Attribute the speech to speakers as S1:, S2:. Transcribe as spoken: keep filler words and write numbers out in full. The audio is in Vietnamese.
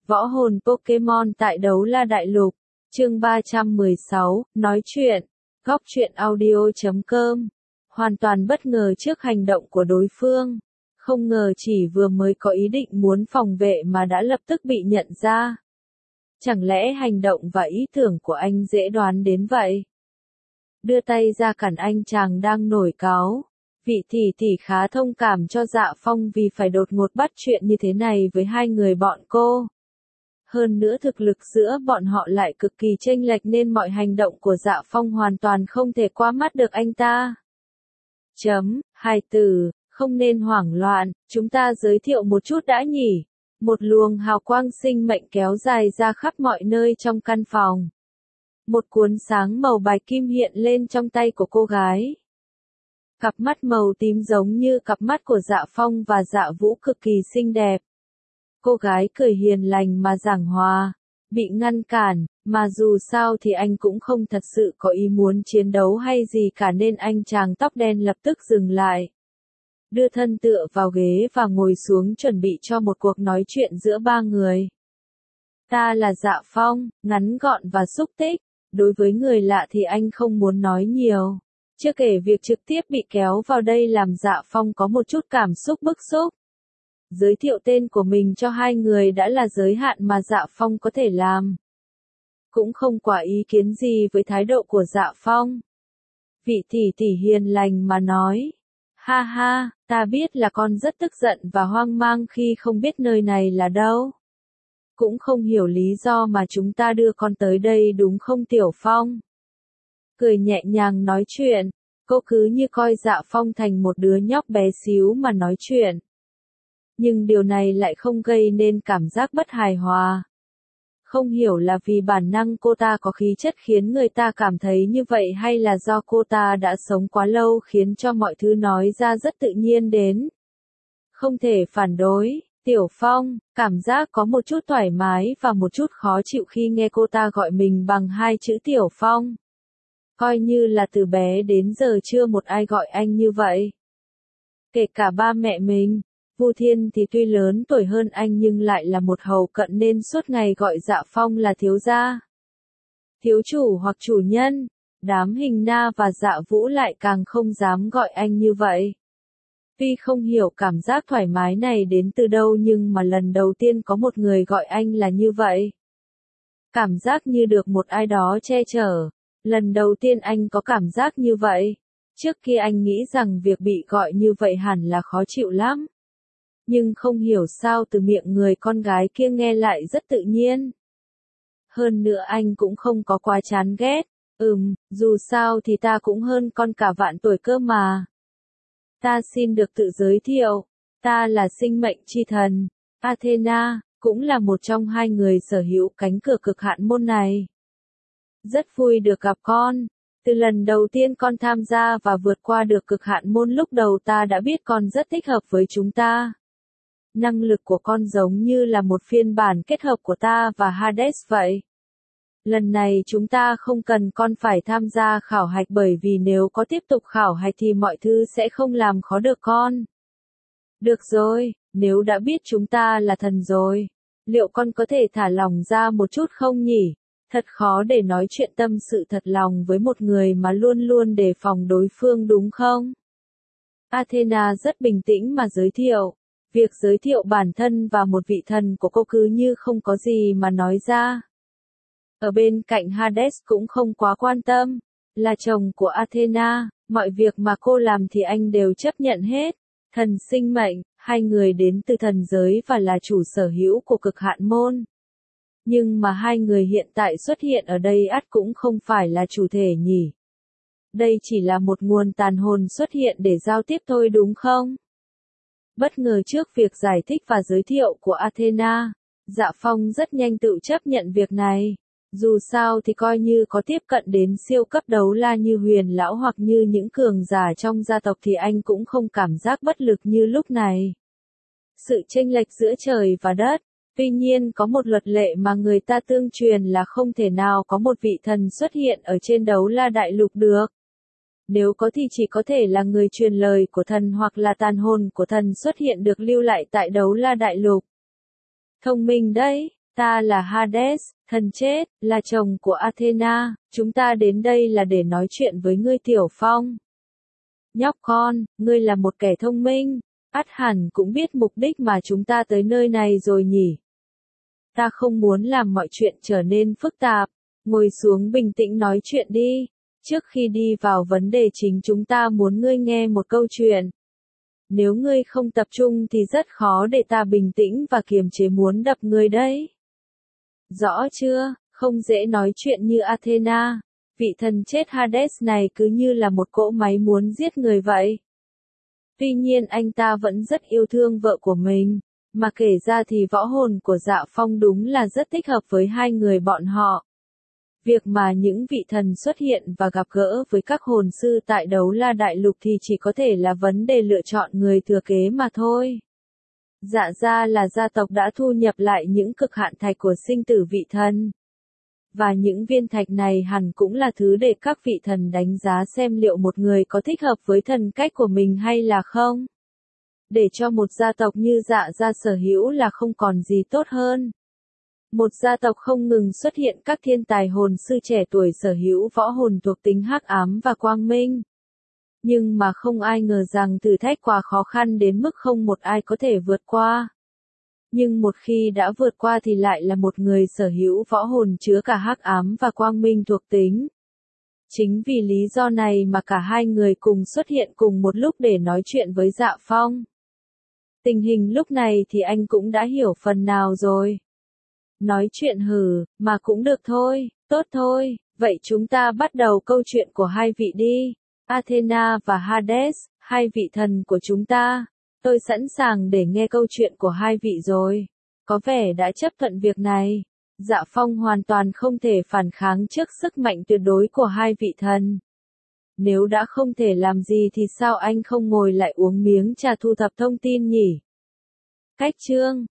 S1: Võ hồn Pokemon tại Đấu La Đại Lục, chương ba trăm mười sáu, nói chuyện, góc truyện audio chấm com. Hoàn toàn bất ngờ trước hành động của đối phương. Không ngờ chỉ vừa mới có ý định muốn phòng vệ mà đã lập tức bị nhận ra. Chẳng lẽ hành động và ý tưởng của anh dễ đoán đến vậy? Đưa tay ra cản anh chàng đang nổi cáu. Vị tỷ tỷ khá thông cảm cho Dạ Phong vì phải đột ngột bắt chuyện như thế này với hai người bọn cô. Hơn nữa thực lực giữa bọn họ lại cực kỳ chênh lệch nên mọi hành động của Dạ Phong hoàn toàn không thể qua mắt được anh ta. Chấm, hai từ, không nên hoảng loạn, chúng ta giới thiệu một chút đã nhỉ. Một luồng hào quang sinh mệnh kéo dài ra khắp mọi nơi trong căn phòng. Một cuốn sáng màu bạch kim hiện lên trong tay của cô gái. Cặp mắt màu tím giống như cặp mắt của Dạ Phong và Dạ Vũ cực kỳ xinh đẹp. Cô gái cười hiền lành mà giảng hòa, bị ngăn cản, mà dù sao thì anh cũng không thật sự có ý muốn chiến đấu hay gì cả nên anh chàng tóc đen lập tức dừng lại. Đưa thân tựa vào ghế và ngồi xuống chuẩn bị cho một cuộc nói chuyện giữa ba người. Ta là Dạ Phong, ngắn gọn và xúc tích, đối với người lạ thì anh không muốn nói nhiều. Chưa kể việc trực tiếp bị kéo vào đây làm Dạ Phong có một chút cảm xúc bức xúc. Giới thiệu tên của mình cho hai người đã là giới hạn mà Dạ Phong có thể làm. Cũng không quá ý kiến gì với thái độ của Dạ Phong. Vị tỷ tỷ hiền lành mà nói. Ha ha, ta biết là con rất tức giận và hoang mang khi không biết nơi này là đâu. Cũng không hiểu lý do mà chúng ta đưa con tới đây đúng không Tiểu Phong? Cười nhẹ nhàng nói chuyện, cô cứ như coi Dạ Phong thành một đứa nhóc bé xíu mà nói chuyện. Nhưng điều này lại không gây nên cảm giác bất hài hòa. Không hiểu là vì bản năng cô ta có khí chất khiến người ta cảm thấy như vậy hay là do cô ta đã sống quá lâu khiến cho mọi thứ nói ra rất tự nhiên đến. Không thể phản đối, Tiểu Phong, cảm giác có một chút thoải mái và một chút khó chịu khi nghe cô ta gọi mình bằng hai chữ Tiểu Phong. Coi như là từ bé đến giờ chưa một ai gọi anh như vậy. Kể cả ba mẹ mình. Vu Thiên thì tuy lớn tuổi hơn anh nhưng lại là một hầu cận nên suốt ngày gọi Dạ Phong là thiếu gia. Thiếu chủ hoặc chủ nhân, đám Hình Na và Dạ Vũ lại càng không dám gọi anh như vậy. Tuy không hiểu cảm giác thoải mái này đến từ đâu nhưng mà lần đầu tiên có một người gọi anh là như vậy. Cảm giác như được một ai đó che chở. Lần đầu tiên anh có cảm giác như vậy. Trước kia anh nghĩ rằng việc bị gọi như vậy hẳn là khó chịu lắm. Nhưng không hiểu sao từ miệng người con gái kia nghe lại rất tự nhiên. Hơn nữa anh cũng không có quá chán ghét. Ừm, dù sao thì ta cũng hơn con cả vạn tuổi cơ mà. Ta xin được tự giới thiệu. Ta là sinh mệnh chi thần, Athena, cũng là một trong hai người sở hữu cánh cửa cực hạn môn này. Rất vui được gặp con. Từ lần đầu tiên con tham gia và vượt qua được cực hạn môn lúc đầu ta đã biết con rất thích hợp với chúng ta. Năng lực của con giống như là một phiên bản kết hợp của ta và Hades vậy. Lần này chúng ta không cần con phải tham gia khảo hạch bởi vì nếu có tiếp tục khảo hạch thì mọi thứ sẽ không làm khó được con. Được rồi, nếu đã biết chúng ta là thần rồi, liệu con có thể thả lòng ra một chút không nhỉ? Thật khó để nói chuyện tâm sự thật lòng với một người mà luôn luôn đề phòng đối phương đúng không? Athena rất bình tĩnh mà giới thiệu. Việc giới thiệu bản thân và một vị thần của cô cứ như không có gì mà nói ra. Ở bên cạnh Hades cũng không quá quan tâm. Là chồng của Athena, mọi việc mà cô làm thì anh đều chấp nhận hết. Thần sinh mệnh, hai người đến từ thần giới và là chủ sở hữu của cực hạn môn. Nhưng mà hai người hiện tại xuất hiện ở đây ắt cũng không phải là chủ thể nhỉ. Đây chỉ là một nguồn tàn hồn xuất hiện để giao tiếp thôi đúng không? Bất ngờ trước việc giải thích và giới thiệu của Athena, Dạ Phong rất nhanh tự chấp nhận việc này. Dù sao thì coi như có tiếp cận đến siêu cấp đấu la như Huyền Lão hoặc như những cường giả trong gia tộc thì anh cũng không cảm giác bất lực như lúc này. Sự chênh lệch giữa trời và đất. Tuy nhiên có một luật lệ mà người ta tương truyền là không thể nào có một vị thần xuất hiện ở trên đấu la đại lục được. Nếu có thì chỉ có thể là người truyền lời của thần hoặc là tàn hồn của thần xuất hiện được lưu lại tại đấu la đại lục. Thông minh đấy, Ta là Hades, thần chết, là chồng của Athena, chúng ta đến đây là để nói chuyện với ngươi Tiểu Phong. Nhóc con, ngươi là một kẻ thông minh, ắt hẳn cũng biết mục đích mà chúng ta tới nơi này rồi nhỉ. Ta không muốn làm mọi chuyện trở nên phức tạp, ngồi xuống bình tĩnh nói chuyện đi. Trước khi đi vào vấn đề chính chúng ta muốn ngươi nghe một câu chuyện. Nếu ngươi không tập trung thì rất khó để ta bình tĩnh và kiềm chế muốn đập ngươi đấy. Rõ chưa, không dễ nói chuyện như Athena. Vị thần chết Hades này cứ như là một cỗ máy muốn giết người vậy. Tuy nhiên anh ta vẫn rất yêu thương vợ của mình. Mà kể ra thì võ hồn của Dạ Phong đúng là rất thích hợp với hai người bọn họ. Việc mà những vị thần xuất hiện và gặp gỡ với các hồn sư tại Đấu La Đại Lục thì chỉ có thể là vấn đề lựa chọn người thừa kế mà thôi. Dạ ra là gia tộc đã thu nhập lại những cực hạn thạch của sinh tử vị thần. Và những viên thạch này hẳn cũng là thứ để các vị thần đánh giá xem liệu một người có thích hợp với thần cách của mình hay là không. Để cho một gia tộc như Dạ ra sở hữu là không còn gì tốt hơn. Một gia tộc không ngừng xuất hiện các thiên tài hồn sư trẻ tuổi sở hữu võ hồn thuộc tính hắc ám và quang minh. Nhưng mà không ai ngờ rằng thử thách quá khó khăn đến mức không một ai có thể vượt qua. Nhưng một khi đã vượt qua thì lại là một người sở hữu võ hồn chứa cả hắc ám và quang minh thuộc tính. Chính vì lý do này mà cả hai người cùng xuất hiện cùng một lúc để nói chuyện với Dạ Phong. Tình hình lúc này thì anh cũng đã hiểu phần nào rồi. Nói chuyện hử, mà cũng được thôi, tốt thôi, vậy chúng ta bắt đầu câu chuyện của hai vị đi. Athena và Hades, hai vị thần của chúng ta. Tôi sẵn sàng để nghe câu chuyện của hai vị rồi. Có vẻ đã chấp thuận việc này. Dạ Phong hoàn toàn không thể phản kháng trước sức mạnh tuyệt đối của hai vị thần. Nếu đã không thể làm gì thì sao anh không ngồi lại uống miếng trà thu thập thông tin nhỉ? Cách chương